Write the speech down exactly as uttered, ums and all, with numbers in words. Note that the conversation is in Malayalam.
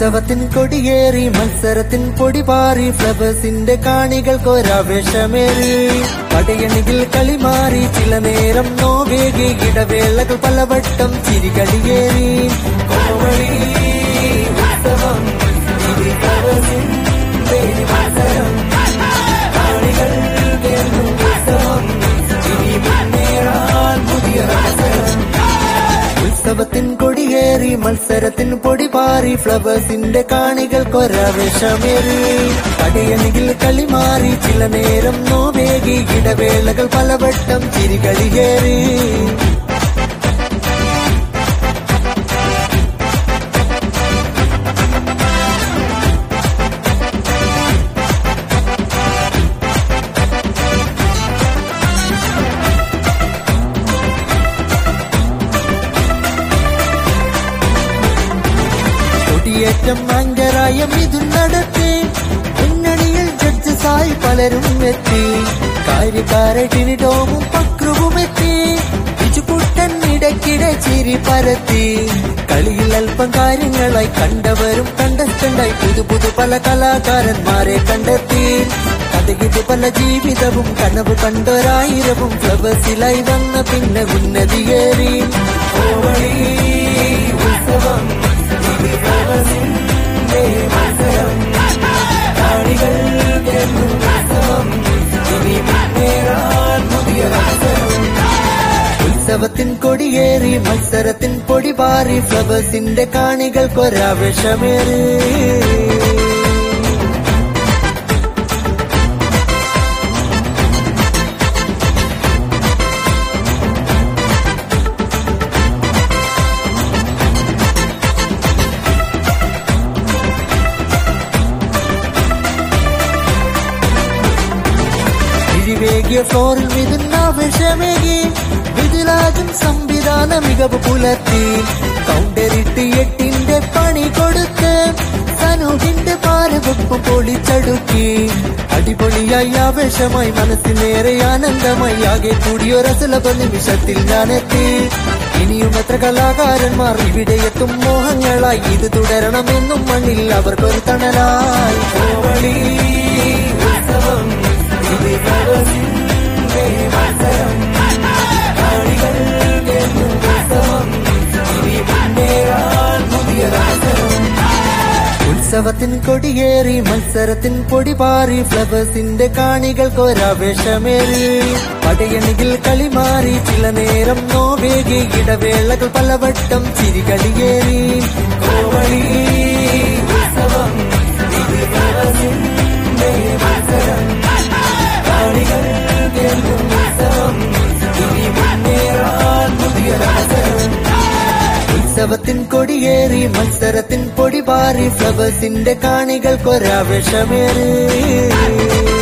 ഉത്സവത്തിൻ കൊടിയേറി മത്സരത്തിൻ പൊടിപാറി ഫ്ലവേഴ്സിന്റെ കാണികൾക്കൊരാവേശമേറി പടയണിയിൽ കളിമാറി ചില നേരം നോവേകി ഇടവേളകൾ പലവട്ടം ചിരികളിയേറി കോമളി ഉത്സവം ഇത് ഫ്ലവേഴ്സിന്റെ മത്സരം കാണികൾ കേൾക്കും ഉത്സവം ഇനി മുന്നേറാൻ പുതിയ അവസരം ഉത്സവത്തിൻ കൊടിയേറി മത്സരത്തിൻ പൊടിപാറി ഫ്ലവേഴ്സിന്റെ കാണികൾക്കൊരാവേശമേറി പടയണിയിൽ കളിമാറി ചില നേരം നോവേകി ഇടവേളകൾ പലവട്ടം ചിരികളിയേറി ഏറ്റം ഭയങ്കരായ മിഥുൻ നടത്തി മുന്നണിയിൽ ജഡ്ജസായി പലരും എത്തി കാര്യക്കാരട്ടിനി ടോമും പക്രുവും എത്തി ബിജുകുട്ടൻ ഇടയ്ക്കിടെ ചിരി പരത്തി കളിയിൽ അല്പം കാര്യങ്ങളായി കണ്ടവരും കണ്ടസ്റ്റന്റായി പുതു പുതു പല കലാകാരന്മാരെ കണ്ടെത്തി കഥകിത് പല ജീവിതവും കനവ് കണ്ടൊരായിരവും ഫ്ലവേഴ്സിലായി വന്ന പിന്നെ ഉന്നതിയേറി കോമളി ഉത്സവം മത്സരം കാണികൾ കേൾക്കും ഉത്സവം ഇനി മുന്നേറാൻ പുതിയ അവസരം ഉത്സവത്തിൻ കൊടിയേറി മത്സരത്തിൻ പൊടിപാറി ഫ്ലവേഴ്സിന്റെ കാണികൾക്കൊരാവേശമേറി വേഗിയ ഫ്ലോറിൽ മിഥുനാവേശമേകി മിഥുലാജും സംവിധാന മികവ് പുലർത്തി കൗണ്ടറിട്ട് എട്ടിന്റെ പണി കൊടുത്ത് സനൂഹിന്റെ പാരവെപ്പ് പൊളിച്ചടുക്കി അടിപൊളിയായി ആവേശമായി മനസ്സിനേറെ ആനന്ദമായി ആകെ കൂടിയൊരസുലഭ നിമിഷത്തിൽ ഞാനെത്തി ഇനിയും എത്ര കലാകാരന്മാർ ഇവിടെ എത്തും മോഹങ്ങളായി ഇത് തുടരണമെന്നും മണ്ണിൽ അവർക്കൊരു തണലായി കോമളി ഉത്സവം ഇത് ഫ്ലവേഴ്സിന്റെ മത്സരം കാണികൾ കേൾക്കും ഉത്സവം ഇനി മുന്നേറാൻ പുതിയ അവസരം ഉത്സവത്തിൻ കൊടിയേറി മത്സരത്തിൻ പൊടിപാറി ഫ്ലവേഴ്സിന്റെ കാണികൾക്കൊരാവേശമേറി പടയണിയിൽ കളിമാറി ചില നേരം നോവേകി ഇടവേളകൾ പലവട്ടം ചിരികളിയേറി കോമളി ഉത്സവം ഇത് ഫ്ലവേഴ്സിന്റെ മത്സരം കാണികൾ കേൾക്കും ഉത്സവം ഇനി മുന്നേറാൻ പുതിയ അവസരം ഉത്സവത്തിൻ കൊടിയേറി മത്സരത്തിൻ പൊടിപാറി ഫ്ലവേഴ്സിന്റെ കാണികൾക്കൊരാവേശമേറി